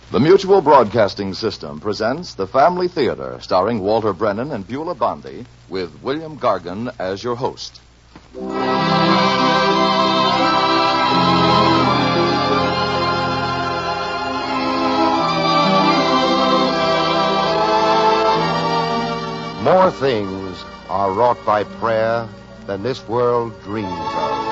The Mutual Broadcasting System presents The Family Theater, starring Walter Brennan and Beulah Bondi, with William Gargan as your host. More things are wrought by prayer than this world dreams of.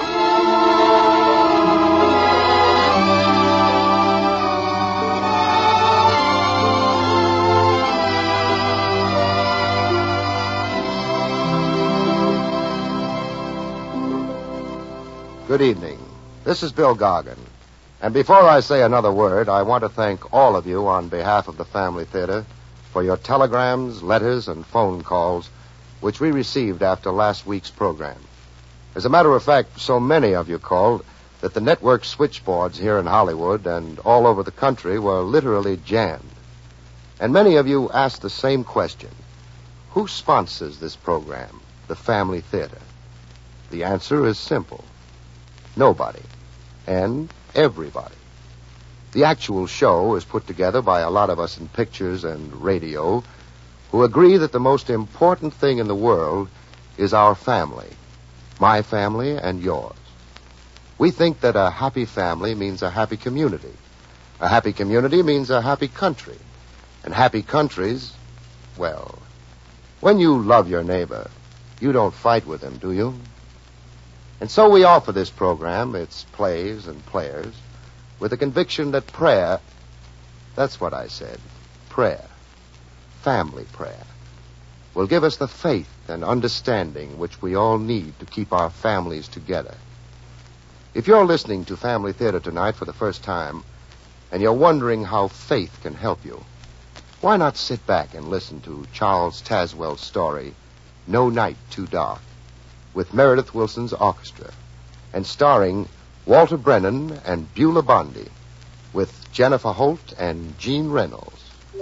Good evening. This is Bill Gargan. And before I say another word, I want to thank all of you on behalf of the Family Theater for your telegrams, letters, and phone calls which we received after last week's program. As a matter of fact, so many of you called that the network switchboards here in Hollywood and all over the country were literally jammed. And many of you asked the same question. Who sponsors this program, the Family Theater? The answer is simple. Nobody. And everybody. The actual show is put together by a lot of us in pictures and radio who agree that the most important thing in the world is our family. My family and yours. We think that a happy family means a happy community. A happy community means a happy country. And happy countries, well, when you love your neighbor, you don't fight with him, do you? And so we offer this program, its plays and players, with the conviction that prayer, that's what I said, prayer, family prayer, will give us the faith and understanding which we all need to keep our families together. If you're listening to Family Theater tonight for the first time, and you're wondering how faith can help you, why not sit back and listen to Charles Tazewell's story, No Night Too Dark, with Meredith Wilson's orchestra, and starring Walter Brennan and Beulah Bondi, with Jennifer Holt and Jean Reynolds.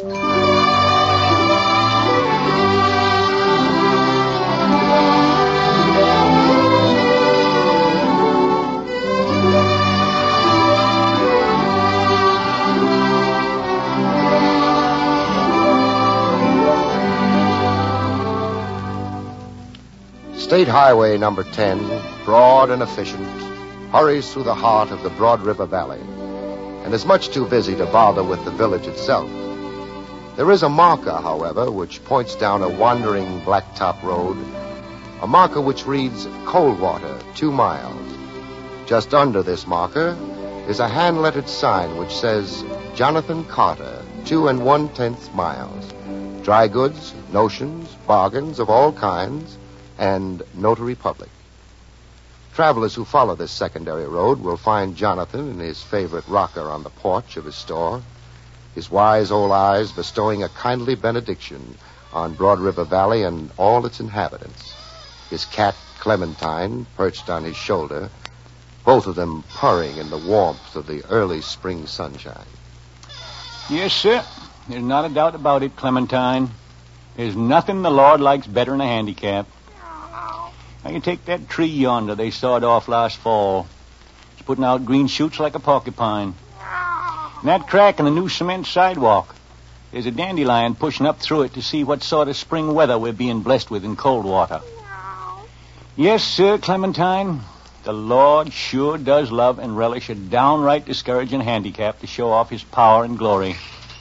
State Highway number 10, broad and efficient, hurries through the heart of the Broad River Valley and is much too busy to bother with the village itself. There is a marker, however, which points down a wandering blacktop road, a marker which reads Coldwater, 2 miles. Just under this marker is a hand-lettered sign which says Jonathan Carter, 2 1/10 miles. Dry goods, notions, bargains of all kinds, and notary public. Travelers who follow this secondary road will find Jonathan in his favorite rocker on the porch of his store, his wise old eyes bestowing a kindly benediction on Broad River Valley and all its inhabitants, his cat, Clementine, perched on his shoulder, both of them purring in the warmth of the early spring sunshine. Yes, sir. There's not a doubt about it, Clementine. There's nothing the Lord likes better than a handicap. Now, you take that tree yonder they sawed off last fall. It's putting out green shoots like a porcupine. And that crack in the new cement sidewalk, there's a dandelion pushing up through it to see what sort of spring weather we're being blessed with in Coldwater. Yes, sir, Clementine, the Lord sure does love and relish a downright discouraging handicap to show off his power and glory.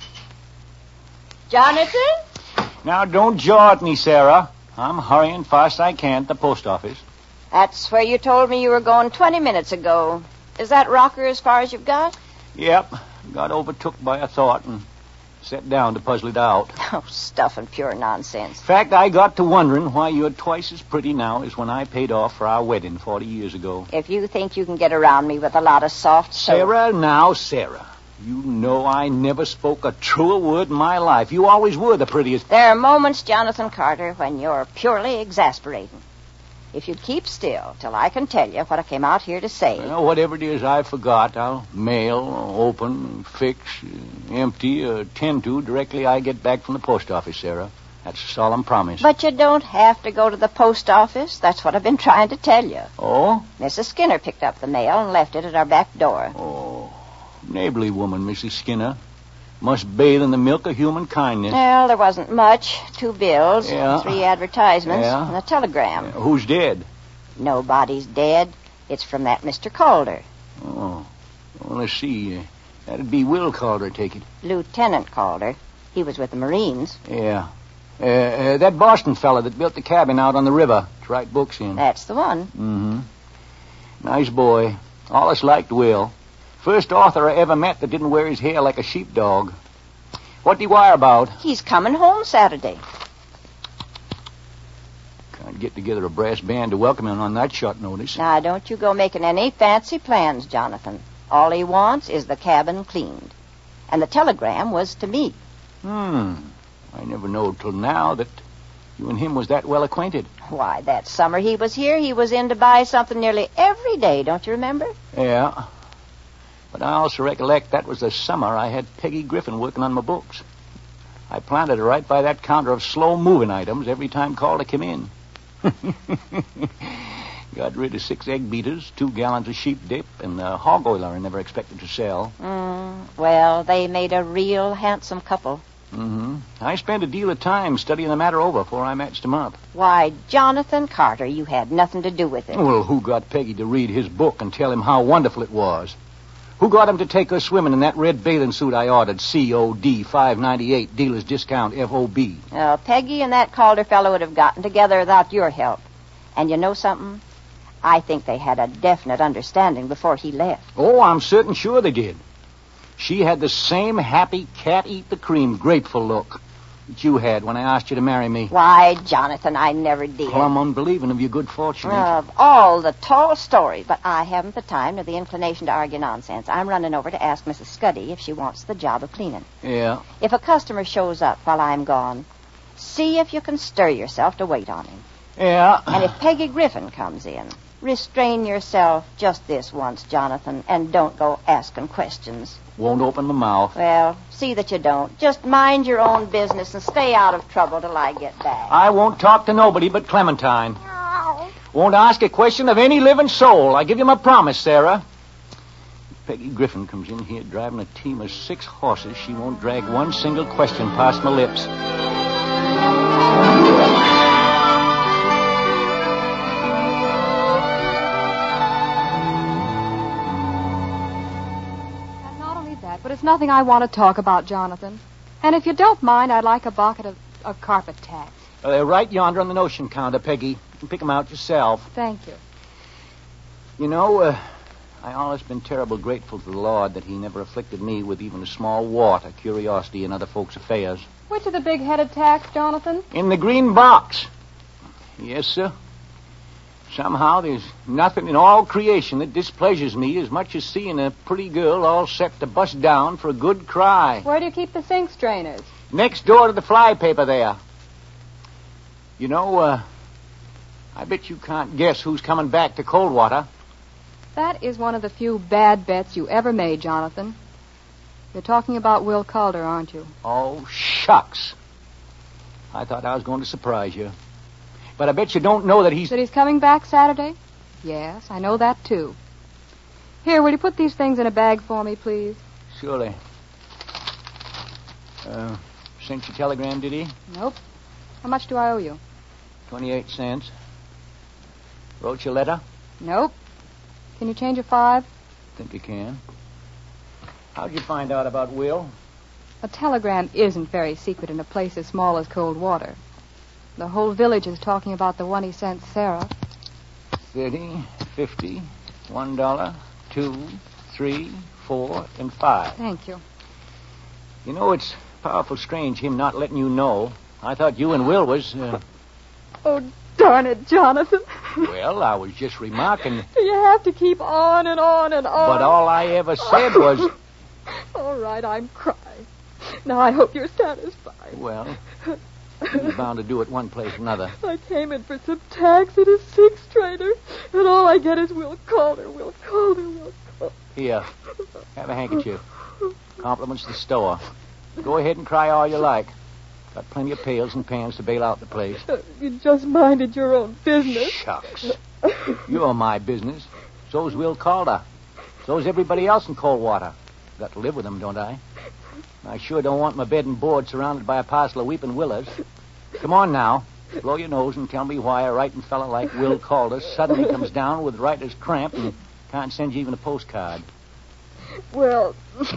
Jonathan? Now, don't jaw at me, Sarah. I'm hurrying fast I can to the post office. That's where you told me you were going 20 minutes ago. Is that rocker as far as you've got? Yep. Got overtook by a thought and sat down to puzzle it out. Oh, stuff and pure nonsense. In fact, I got to wondering why you're twice as pretty now as when I paid off for our wedding 40 years ago. If you think you can get around me with a lot of soft soap... Sarah, now, Sarah. You know I never spoke a truer word in my life. You always were the prettiest. There are moments, Jonathan Carter, when you're purely exasperating. If you'd keep still till I can tell you what I came out here to say. Well, whatever it is I forgot, I'll mail, open, fix, empty, tend to directly I get back from the post office, Sarah. That's a solemn promise. But you don't have to go to the post office. That's what I've been trying to tell you. Oh? Mrs. Skinner picked up the mail and left it at our back door. Oh. Neighborly woman, Mrs. Skinner. Must bathe in the milk of human kindness. Well, there wasn't much. 2 bills, Yeah. 3 advertisements, Yeah. and a telegram. Who's dead? Nobody's dead. It's from that Mr. Calder. Oh. Well, let's see. That'd be Will Calder, I take it. Lieutenant Calder. He was with the Marines. Yeah. That Boston fella that built the cabin out on the river to write books in. That's the one. Mm-hmm. Nice boy. All us liked Will. First author I ever met that didn't wear his hair like a sheepdog. What'd he wire about? He's coming home Saturday. Can't get together a brass band to welcome him on that short notice. Now, don't you go making any fancy plans, Jonathan. All he wants is the cabin cleaned. And the telegram was to me. I never knowed till now that you and him was that well acquainted. Why, that summer he was here, he was in to buy something nearly every day, don't you remember? Yeah. But I also recollect that was the summer I had Peggy Griffin working on my books. I planted her right by that counter of slow-moving items every time Calder came in. Got rid of 6 egg beaters, 2 gallons of sheep dip, and the hog oiler I never expected to sell. Well, they made a real handsome couple. Mm-hmm. I spent a deal of time studying the matter over before I matched him up. Why, Jonathan Carter, you had nothing to do with it. Well, who got Peggy to read his book and tell him how wonderful it was? Who got him to take her swimming in that red bathing suit I ordered, COD, $5.98, dealer's discount, FOB? Peggy and that Calder fellow would have gotten together without your help. And you know something? I think they had a definite understanding before he left. Oh, I'm certain sure they did. She had the same happy cat-eat-the-cream grateful look that you had when I asked you to marry me. Why, Jonathan, I never did. Plumb unbelieving of your good fortune. Of all the tall stories, but I haven't the time nor the inclination to argue nonsense. I'm running over to ask Mrs. Scuddy if she wants the job of cleaning. Yeah. If a customer shows up while I'm gone, see if you can stir yourself to wait on him. Yeah. And if Peggy Griffin comes in, restrain yourself just this once, Jonathan, and don't go asking questions. Won't open my mouth. Well, see that you don't. Just mind your own business and stay out of trouble till I get back. I won't talk to nobody but Clementine. Won't ask a question of any living soul. I give you my promise, Sarah. If Peggy Griffin comes in here driving a team of 6 horses, she won't drag one single question past my lips. But it's nothing I want to talk about, Jonathan. And if you don't mind, I'd like a bucket of carpet tacks. They're right yonder on the notion counter, Peggy. You can pick them out yourself. Thank you. You know, I always been terrible grateful to the Lord that he never afflicted me with even a small wart of curiosity in other folks' affairs. Which are the big-headed tacks, Jonathan? In the green box. Yes, sir. Somehow there's nothing in all creation that displeasures me as much as seeing a pretty girl all set to bust down for a good cry. Where do you keep the sink strainers? Next door to the fly paper there. You know, I bet you can't guess who's coming back to Coldwater. That is one of the few bad bets you ever made, Jonathan. You're talking about Will Calder, aren't you? Oh, shucks. I thought I was going to surprise you. But I bet you don't know that he's... That he's coming back Saturday? Yes, I know that, too. Here, will you put these things in a bag for me, please? Surely. Sent your telegram, did he? Nope. How much do I owe you? 28 cents. Wrote your letter? Nope. Can you change a 5? Think you can. How'd you find out about Will? A telegram isn't very secret in a place as small as Coldwater. The whole village is talking about the one he sent Sarah. 30, 50, $1, 2, 3, 4, and 5. Thank you. You know, it's powerful strange him not letting you know. I thought you and Will was... Oh, darn it, Jonathan. Well, I was just remarking... You have to keep on and on and on. But all I ever said was... All right, I'm crying. Now, I hope you're satisfied. Well... He's bound to do it one place or another. I came in for some tacks at a six trader, and all I get is Will Calder, Will Calder, Will Calder. Here, have a handkerchief. Compliments to the store. Go ahead and cry all you like. Got plenty of pails and pans to bail out the place. You just minded your own business. Shucks. You're my business. So's Will Calder. So's everybody else in Coldwater. got to live with him, don't I? I sure don't want my bed and board surrounded by a parcel of weeping willows. Come on now. Blow your nose and tell me why a writing fella like Will Calder suddenly comes down with writer's cramp and can't send you even a postcard. Well,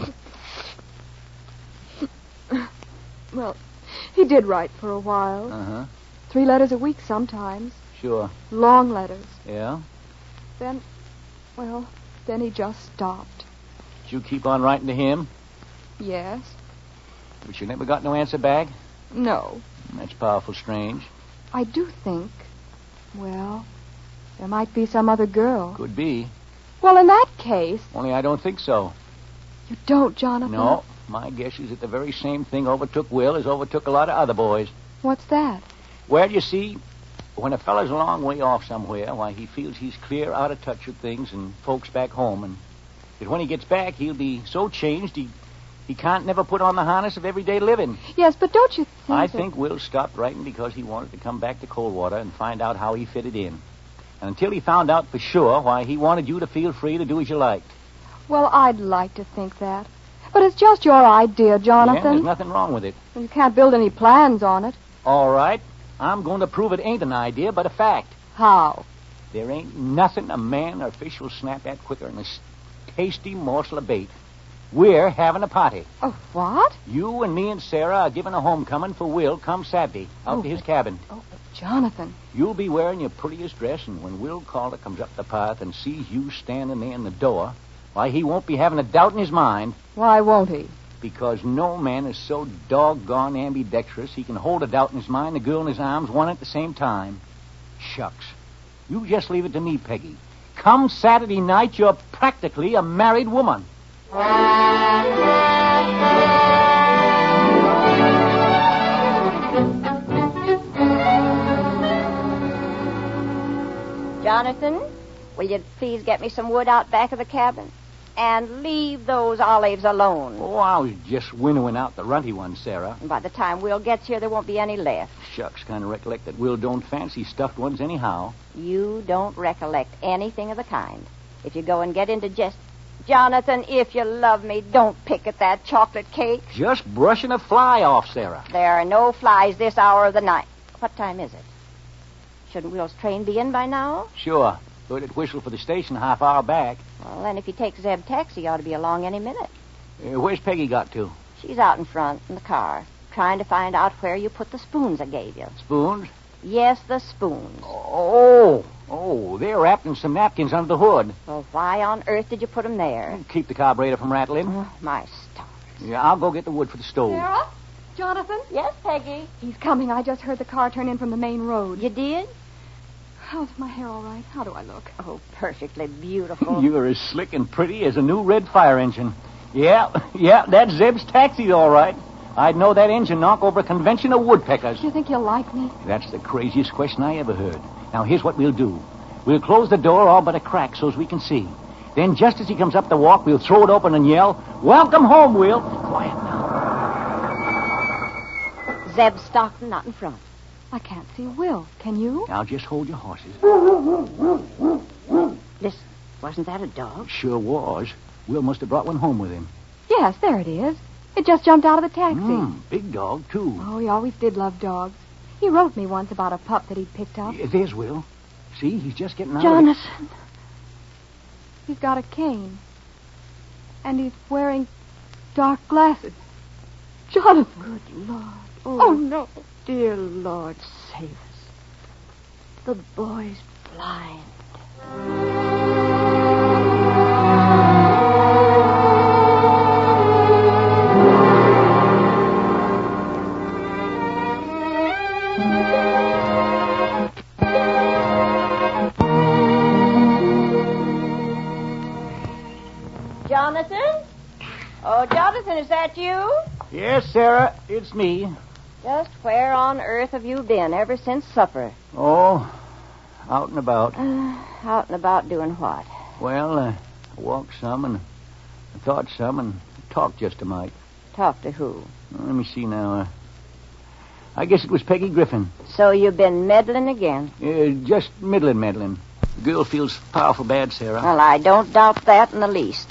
he did write for a while. Uh-huh. 3 letters a week sometimes. Sure. Long letters. Yeah? Then he just stopped. Did you keep on writing to him? Yes. But you never got no answer back? No. That's powerful strange. I do think, there might be some other girl. Could be. Well, in that case... Only I don't think so. You don't, Jonathan? No. My guess is that the very same thing overtook Will as overtook a lot of other boys. What's that? Well, you see, when a fella's a long way off somewhere, why, he feels he's clear out of touch with things and folks back home, and that when he gets back, he'll be so changed he can't never put on the harness of everyday living. Yes, but don't you think I think Will stopped writing because he wanted to come back to Coldwater and find out how he fitted in. And until he found out for sure, why, he wanted you to feel free to do as you liked. Well, I'd like to think that. But it's just your idea, Jonathan. Yeah, there's nothing wrong with it. You can't build any plans on it. All right. I'm going to prove it ain't an idea, but a fact. How? There ain't nothing a man or fish will snap at quicker than a tasty morsel of bait. We're having a party. Oh, what? You and me and Sarah are giving a homecoming for Will come Saturday out to his cabin. Oh, but Jonathan. You'll be wearing your prettiest dress, and when Will Calder comes up the path and sees you standing there in the door, why, he won't be having a doubt in his mind. Why won't he? Because no man is so doggone ambidextrous he can hold a doubt in his mind, the girl in his arms, one at the same time. Shucks. You just leave it to me, Peggy. Come Saturday night, you're practically a married woman. Jonathan, will you please get me some wood out back of the cabin? And leave those olives alone. Oh, I was just winnowing out the runty ones, Sarah. And by the time Will gets here, there won't be any left. Shucks, kind of recollect that Will don't fancy stuffed ones anyhow. You don't recollect anything of the kind. If you go and get into jest... Jonathan, if you love me, don't pick at that chocolate cake. Just brushing a fly off, Sarah. There are no flies this hour of the night. What time is it? Shouldn't Will's train be in by now? Sure. Heard it whistle for the station a half hour back. Well, then if he takes Zeb taxi, he ought to be along any minute. Where's Peggy got to? She's out in front in the car, trying to find out where you put the spoons I gave you. Spoons? Yes, the spoons. Oh, they're wrapped in some napkins under the hood. Well, why on earth did you put them there? Keep the carburetor from rattling. Oh, my stars. Yeah, I'll go get the wood for the stove. Sarah? Jonathan? Yes, Peggy. He's coming. I just heard the car turn in from the main road. You did? How's my hair all right? How do I look? Oh, perfectly beautiful. You're as slick and pretty as a new red fire engine. Yeah, that's Zeb's taxi, all right. I'd know that engine knock over a convention of woodpeckers. Do you think he'll like me? That's the craziest question I ever heard. Now, here's what we'll do. We'll close the door all but a crack so as we can see. Then, just as he comes up the walk, we'll throw it open and yell, "Welcome home, Will." Quiet now. Zeb Stockton not in front. I can't see Will. Can you? Now, just hold your horses. Listen, wasn't that a dog? Sure was. Will must have brought one home with him. Yes, there it is. It just jumped out of the taxi. Big dog, too. Oh, he always did love dogs. He wrote me once about a pup that he'd picked up. There's Will. See, he's just getting out Jonathan. He's got a cane. And he's wearing dark glasses. Jonathan. Good Lord. Oh, no. Dear Lord, save us. The boy's blind. Jonathan? Oh, Jonathan, is that you? Yes, Sarah, it's me. Just where on earth have you been ever since supper? Oh, out and about. Out and about doing what? Well, I walked some and I thought some and talked just a mite. Talk to who? Let me see now. I guess it was Peggy Griffin. So you've been meddling again? Just meddling. The girl feels powerful bad, Sarah. Well, I don't doubt that in the least.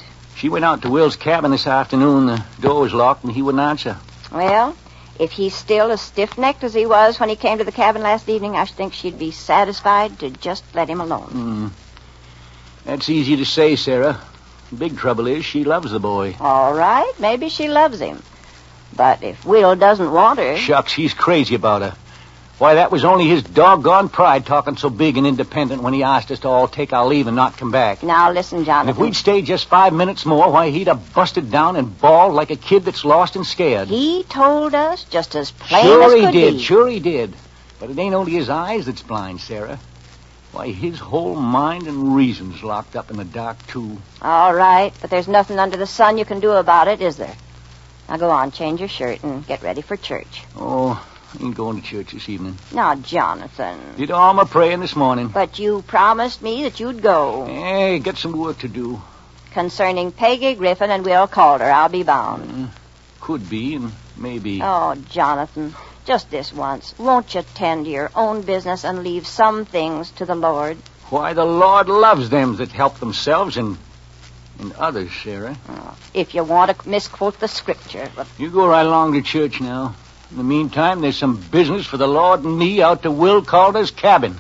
She went out to Will's cabin this afternoon. The door was locked, and he wouldn't answer. Well, if he's still as stiff-necked as he was when he came to the cabin last evening, I think she'd be satisfied to just let him alone. That's easy to say, Sarah. The big trouble is she loves the boy. All right, maybe she loves him. But if Will doesn't want her... Shucks, he's crazy about her. Why, that was only his doggone pride talking so big and independent when he asked us to all take our leave and not come back. Now, listen, Jonathan. And if we'd stayed just 5 minutes more, why, he'd have busted down and bawled like a kid that's lost and scared. He told us just as plain Sure as he could did. be. Sure he did. But it ain't only his eyes that's blind, Sarah. Why, his whole mind and reason's locked up in the dark, too. All right, but there's nothing under the sun you can do about it, is there? Now go on, change your shirt and get ready for church. Oh, I ain't going to church this evening. Now, Jonathan. Did all my praying this morning. But you promised me that you'd go. Hey, got some work to do. Concerning Peggy Griffin and Will Calder, I'll be bound. Could be and maybe. Oh, Jonathan, just this once. Won't you tend to your own business and leave some things to the Lord? Why, the Lord loves them that help themselves and others, Sarah. Oh, if you want to misquote the scripture. But... You go right along to church now. In the meantime, there's some business for the Lord and me out to Will Calder's cabin.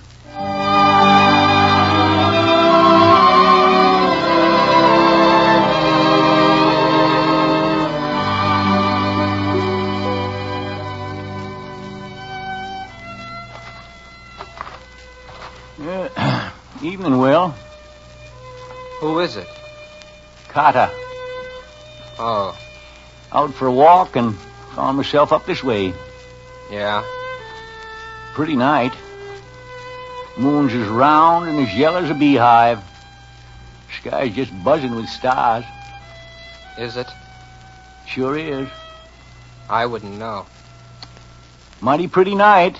Evening, Will. Who is it? Carter. Oh, Out for a walk and found myself up this way. yeah. Pretty night. Moon's as round and as yellow as a beehive. Sky's just buzzing with stars. Is it? Sure is. I wouldn't know. Mighty pretty night.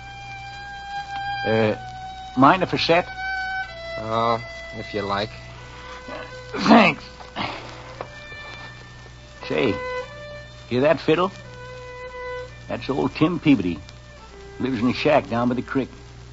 Mind if I set? Oh, if you like. Thanks. Say, hear that fiddle? That's old Tim Peabody. Lives in a shack down by the creek.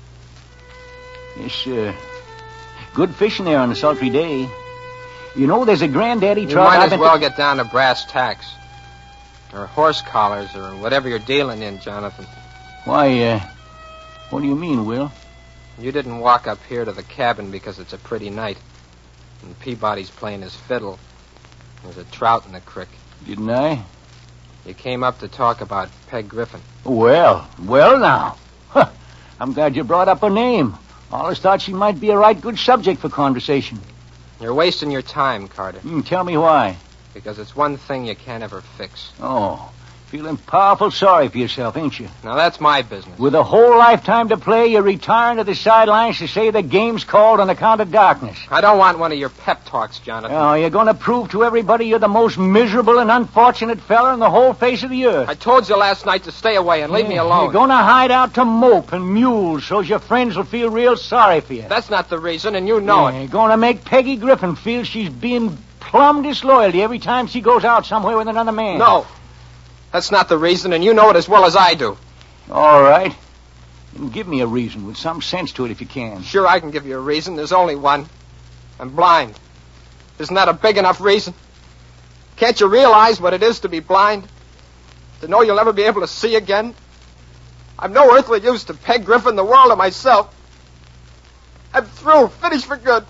Yes, good fishing there on a sultry day. You know, there's a granddaddy You trout. might as well get down to brass tacks. Or horse collars, or whatever you're dealing in, Jonathan. Why, what do you mean, Will? You didn't walk up here to the cabin because it's a pretty night. And Peabody's playing his fiddle. There's a trout in the creek. Didn't I? You came up to talk about Peg Griffin. Well now. Huh. I'm glad you brought up her name. Always thought she might be a right good subject for conversation. You're wasting your time, Carter. Tell me why. Because it's one thing you can't ever fix. Oh, feeling powerful sorry for yourself, ain't you? Now, that's my business. With a whole lifetime to play, you're retiring to the sidelines to say the game's called on account of darkness. I don't want one of your pep talks, Jonathan. Oh, you're going to prove to everybody you're the most miserable and unfortunate fella in the whole face of the earth. I told you last night to stay away and leave me alone. You're going to hide out to mope and mule so's your friends will feel real sorry for you. That's not the reason, and you know it. You're going to make Peggy Griffin feel she's being plumb disloyal every time she goes out somewhere with another man. No. That's not the reason, and you know it as well as I do. All right. Then give me a reason with some sense to it if you can. Sure, I can give you a reason. There's only one. I'm blind. Isn't that a big enough reason? Can't you realize what it is to be blind? To know you'll never be able to see again? I'm no earthly use to Peg Griffin, the world, or myself. I'm through, finished for good.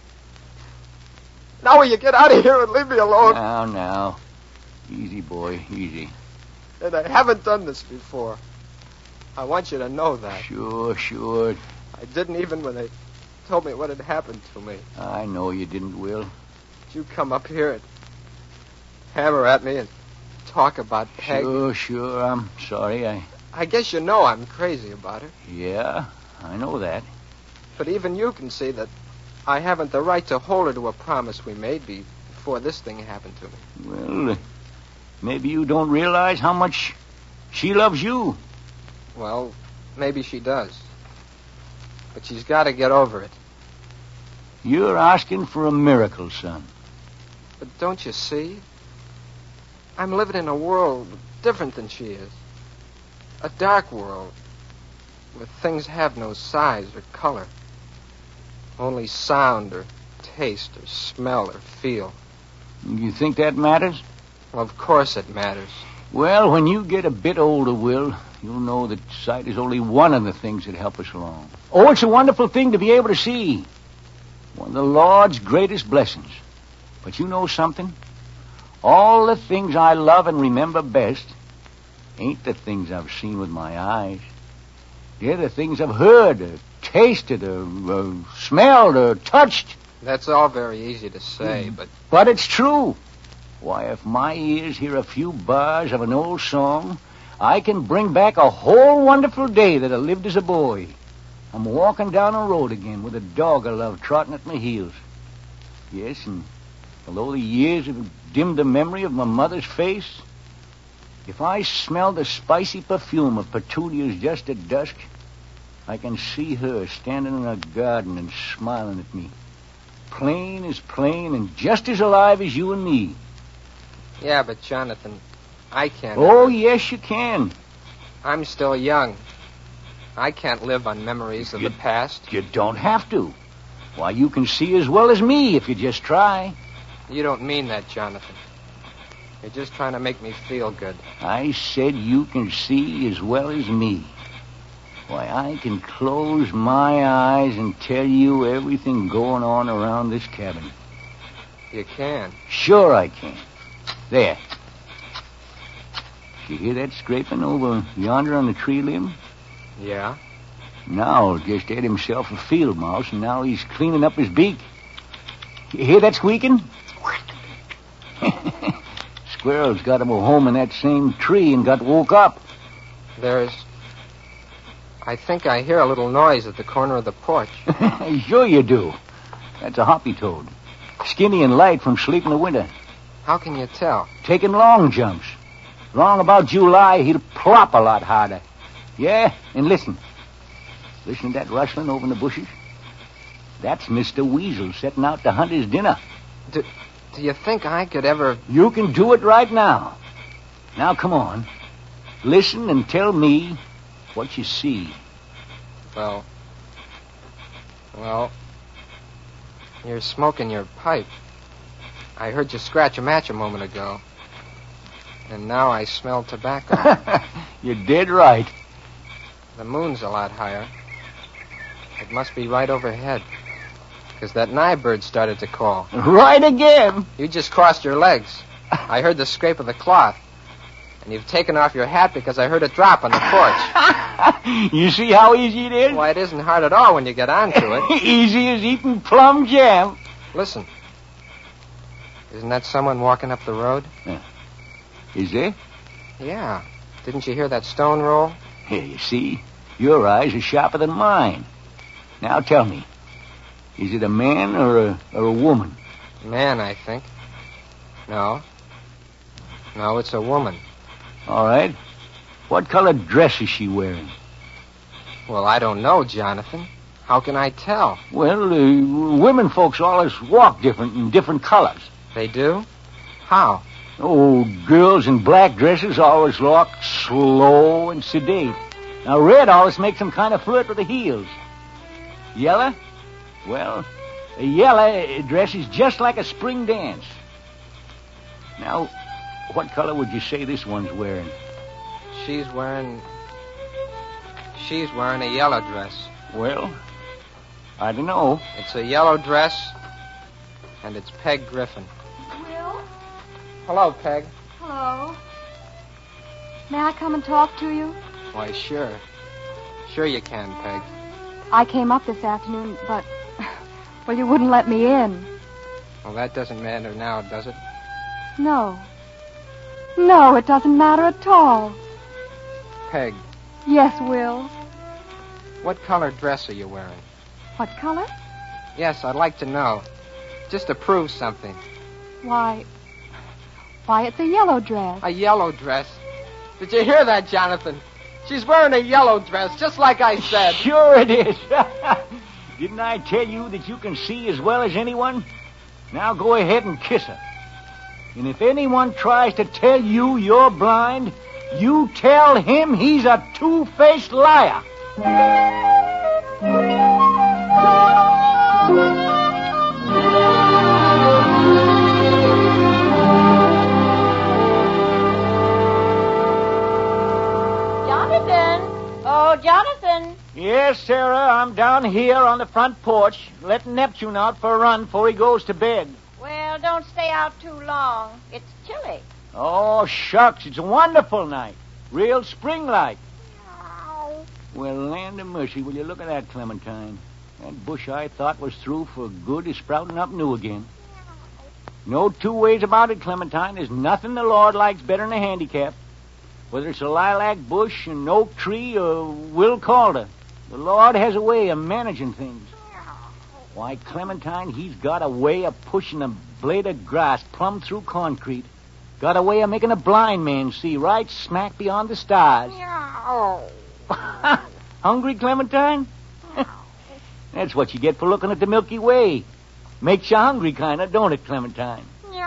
Now will you get out of here and leave me alone? Now. Easy, boy, easy. And I haven't done this before. I want you to know that. Sure. I didn't even when they told me what had happened to me. I know you didn't, Will. You come up here and hammer at me and talk about Peg. Sure, I'm sorry. I guess you know I'm crazy about her. Yeah, I know that. But even you can see that I haven't the right to hold her to a promise we made before this thing happened to me. Well, maybe you don't realize how much she loves you. Well, maybe she does. But she's got to get over it. You're asking for a miracle, son. But don't you see? I'm living in a world different than she is. A dark world where things have no size or color. Only sound or taste or smell or feel. You think that matters? Well, of course it matters. Well, when you get a bit older, Will, you'll know that sight is only one of the things that help us along. Oh, it's a wonderful thing to be able to see. One of the Lord's greatest blessings. But you know something? All the things I love and remember best ain't the things I've seen with my eyes. They're the things I've heard, or tasted, or smelled, or touched. That's all very easy to say, but... But it's true. Why, if my ears hear a few bars of an old song, I can bring back a whole wonderful day that I lived as a boy. I'm walking down a road again with a dog I love trotting at my heels. Yes, and although the years have dimmed the memory of my mother's face, if I smell the spicy perfume of petunias just at dusk, I can see her standing in her garden and smiling at me. Plain as plain and just as alive as you and me. Yeah, but Jonathan, I can't... Oh, yes, you can. I'm still young. I can't live on memories of the past. You don't have to. Why, you can see as well as me if you just try. You don't mean that, Jonathan. You're just trying to make me feel good. I said you can see as well as me. Why, I can close my eyes and tell you everything going on around this cabin. You can? Sure I can. There. You hear that scraping over yonder on the tree limb? Yeah? Now just had himself a field mouse, and now he's cleaning up his beak. You hear that squeaking? Squirrels got him a home in that same tree and got woke up. I think I hear a little noise at the corner of the porch. Sure you do. That's a hoppy toad. Skinny and light from sleep in the winter. How can you tell? Taking long jumps. Long about July, he'll plop a lot harder. Yeah, and listen. Listen to that rustling over in the bushes? That's Mr. Weasel setting out to hunt his dinner. Do you think I could ever... You can do it right now. Now, come on. Listen and tell me what you see. Well, you're smoking your pipe. I heard you scratch a match a moment ago. And now I smell tobacco. You're dead right. The moon's a lot higher. It must be right overhead. Because that nightbird started to call. Right again. You just crossed your legs. I heard the scrape of the cloth. And you've taken off your hat because I heard it drop on the porch. You see how easy it is? Why, it isn't hard at all when you get onto it. Easy as eating plum jam. Listen. Isn't that someone walking up the road? Is there? Yeah. Didn't you hear that stone roll? Here, you see? Your eyes are sharper than mine. Now tell me. Is it a man or a woman? Man, I think. No, it's a woman. All right. What colored dress is she wearing? Well, I don't know, Jonathan. How can I tell? Well, women folks always walk different in different colors. They do? How? Oh, girls in black dresses always walk slow and sedate. Now, red always makes them kind of flirt with the heels. Yellow? Well, a yellow dress is just like a spring dance. Now, what color would you say this one's wearing? She's wearing a yellow dress. Well, I don't know. It's a yellow dress, and it's Peg Griffin. Will? Hello, Peg. Hello. May I come and talk to you? Why, sure. Sure you can, Peg. I came up this afternoon, but... Well, you wouldn't let me in. Well, that doesn't matter now, does it? No. No, it doesn't matter at all. Peg, Yes, Will. what color dress are you wearing? What color? Yes, I'd like to know. Just to prove something. Why, it's a yellow dress. A yellow dress. Did you hear that, Jonathan? She's wearing a yellow dress, just like I said. Sure it is. Didn't I tell you that you can see as well as anyone? Now go ahead and kiss her. And if anyone tries to tell you you're blind, you tell him he's a two-faced liar. Jonathan. Yes, Sarah, I'm down here on the front porch, letting Neptune out for a run before he goes to bed. Well, don't stay out too long. It's chilly. Oh, shucks, it's a wonderful night. Real spring-like. Well, land of mercy, will you look at that, Clementine? That bush I thought was through for good is sprouting up new again. No two ways about it, Clementine. There's nothing the Lord likes better than a handicap. Whether it's a lilac bush, an oak tree, or Will Calder, the Lord has a way of managing things. Why, Clementine, he's got a way of pushing a blade of grass plumb through concrete. Got a way of making a blind man see right smack beyond the stars. Hungry, Clementine? That's what you get for looking at the Milky Way. Makes you hungry, kind of, don't it, Clementine?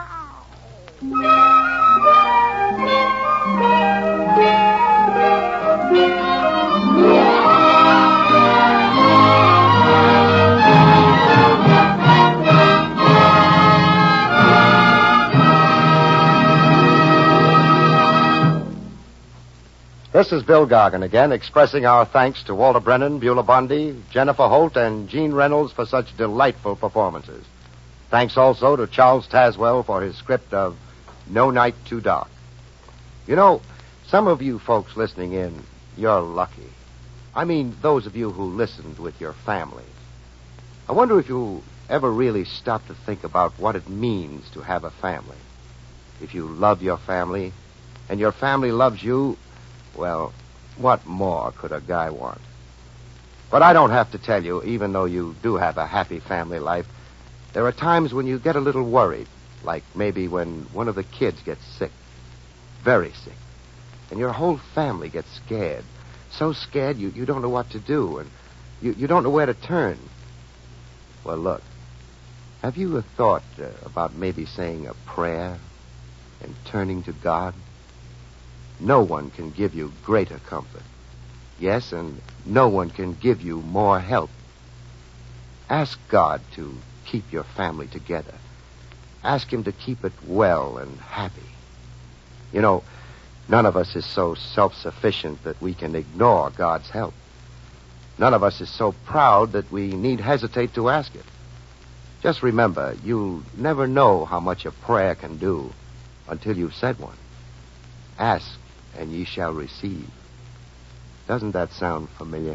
This is Bill Gargan again, expressing our thanks to Walter Brennan, Beulah Bundy, Jennifer Holt, and Gene Reynolds for such delightful performances. Thanks also to Charles Tazwell for his script of No Night Too Dark. You know, some of you folks listening in, you're lucky. I mean, those of you who listened with your families. I wonder if you ever really stop to think about what it means to have a family. If you love your family, and your family loves you, well, what more could a guy want? But I don't have to tell you, even though you do have a happy family life, there are times when you get a little worried, like maybe when one of the kids gets sick, very sick, and your whole family gets scared, so scared you don't know what to do, and you don't know where to turn. Well, look, have you a thought about maybe saying a prayer and turning to God? No one can give you greater comfort. Yes, and no one can give you more help. Ask God to keep your family together. Ask Him to keep it well and happy. You know, none of us is so self-sufficient that we can ignore God's help. None of us is so proud that we need hesitate to ask it. Just remember, you'll never know how much a prayer can do until you've said one. Ask, and ye shall receive. Doesn't that sound familiar?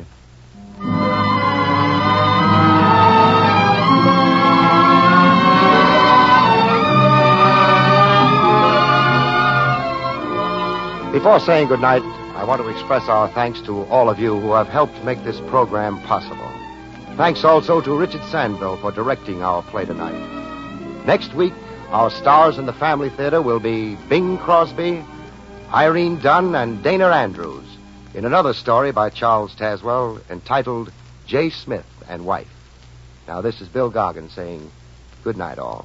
Before saying goodnight, I want to express our thanks to all of you who have helped make this program possible. Thanks also to Richard Sandville for directing our play tonight. Next week, our stars in the Family Theater will be Bing Crosby, Irene Dunn, and Dana Andrews in another story by Charles Tazwell entitled J. Smith and Wife. Now, this is Bill Gargan saying good night, all.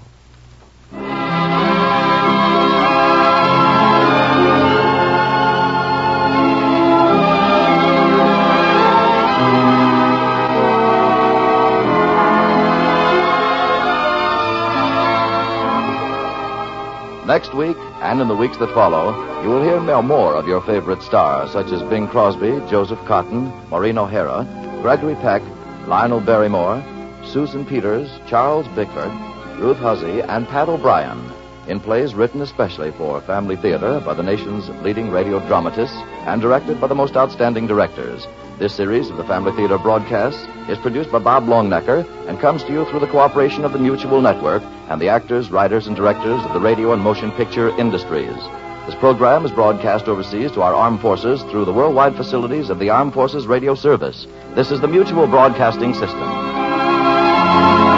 Next week, and in the weeks that follow, you will hear more of your favorite stars, such as Bing Crosby, Joseph Cotton, Maureen O'Hara, Gregory Peck, Lionel Barrymore, Susan Peters, Charles Bickford, Ruth Huzzy, and Pat O'Brien, in plays written especially for Family Theater by the nation's leading radio dramatists and directed by the most outstanding directors. This series of the Family Theater broadcasts is produced by Bob Longnecker and comes to you through the cooperation of the Mutual Network and the actors, writers, and directors of the radio and motion picture industries. This program is broadcast overseas to our armed forces through the worldwide facilities of the Armed Forces Radio Service. This is the Mutual Broadcasting System.